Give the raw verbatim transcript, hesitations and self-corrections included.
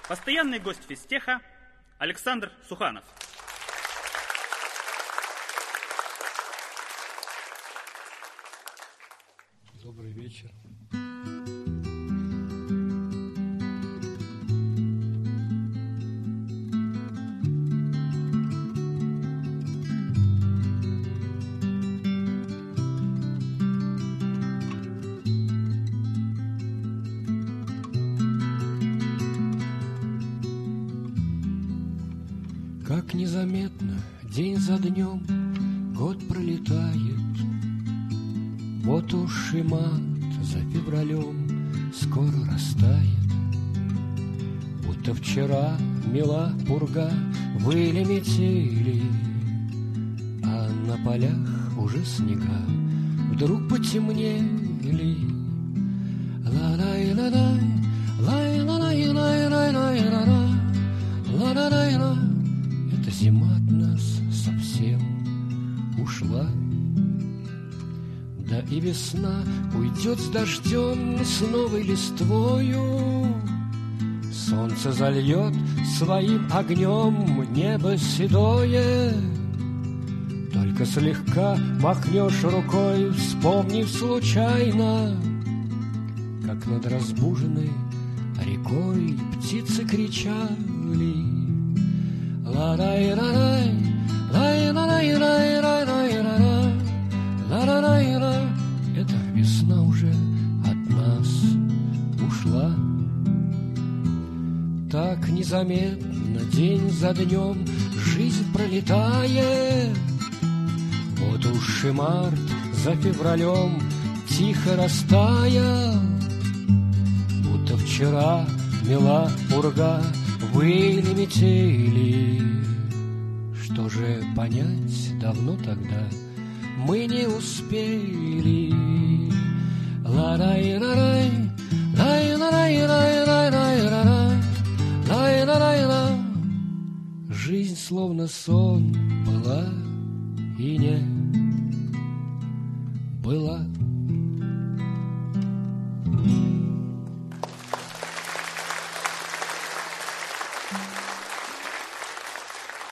Постоянный гость физтеха Александр Суханов. Добрый вечер. Как незаметно день за днем год пролетает. Вот уж и март за февралем скоро растает. Будто вчера мела пурга, выли метели, а на полях уже снега вдруг потемнели. Ла-лай-ла-лай, лай-ла-лай-лай-лай-лай-ла-ла, ла-ла-лай-ла. Эта зима от нас совсем ушла. Да и весна уйдет с дождем, с новой листвою. Солнце зальет своим огнем небо седое. Только слегка махнешь рукой, вспомнив случайно, как над разбуженной рекой птицы кричали. Ла-лай-ла-лай, лай-ла-лай-лай-лай-лай-лай. Ла-ла-ла-ла, эта весна уже от нас ушла. Так незаметно день за днем жизнь пролетает. Вот уж и март за февралем тихо растаял. Будто вчера мела пурга, выли метели. Что же понять давно тогда мы не успели. Ла-лай-ла-лай, лай-ла-лай-лай-лай-лай-лай, лай-ла-лай-ла. Жизнь словно сон была и не была.